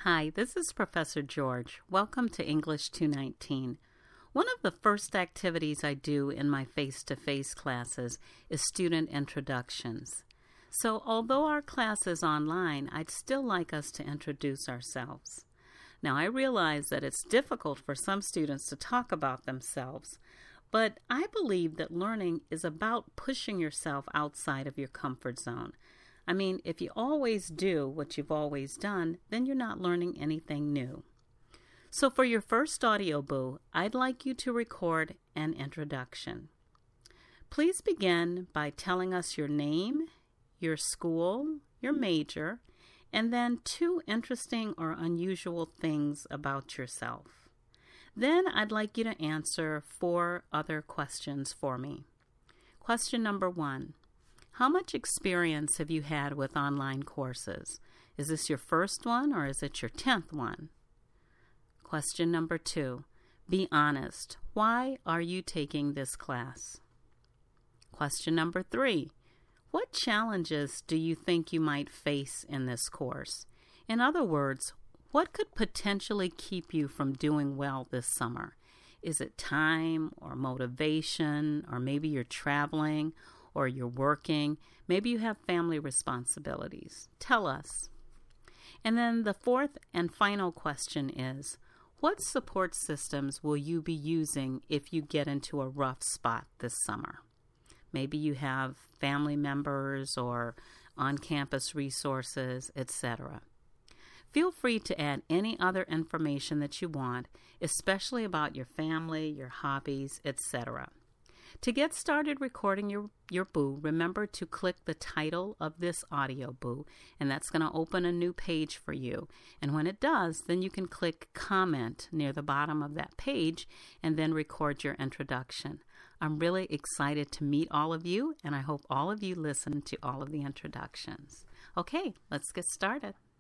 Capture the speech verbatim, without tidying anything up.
Hi, this is Professor George. Welcome to English two nineteen. One of the first activities I do in my face-to-face classes is student introductions. So although our class is online, I'd still like us to introduce ourselves. Now, I realize that it's difficult for some students to talk about themselves, but I believe that learning is about pushing yourself outside of your comfort zone. I mean, if you always do what you've always done, then you're not learning anything new. So for your first audio boo, I'd like you to record an introduction. Please begin by telling us your name, your school, your major, and then two interesting or unusual things about yourself. Then I'd like you to answer four other questions for me. Question number one. How much experience have you had with online courses? Is this your first one or is it your tenth one? Question number two. Be honest. Why are you taking this class? Question number three. What challenges do you think you might face in this course? In other words, what could potentially keep you from doing well this summer? Is it time or motivation, or maybe you're traveling or you're working? Maybe you have family responsibilities. Tell us. And then the fourth and final question is, what support systems will you be using if you get into a rough spot this summer? Maybe you have family members or on-campus resources, et cetera. Feel free to add any other information that you want, especially about your family, your hobbies, et cetera. To get started recording your, your boo, remember to click the title of this audio boo, and that's going to open a new page for you. And when it does, then you can click comment near the bottom of that page and then record your introduction. I'm really excited to meet all of you, and I hope all of you listen to all of the introductions. Okay, let's get started.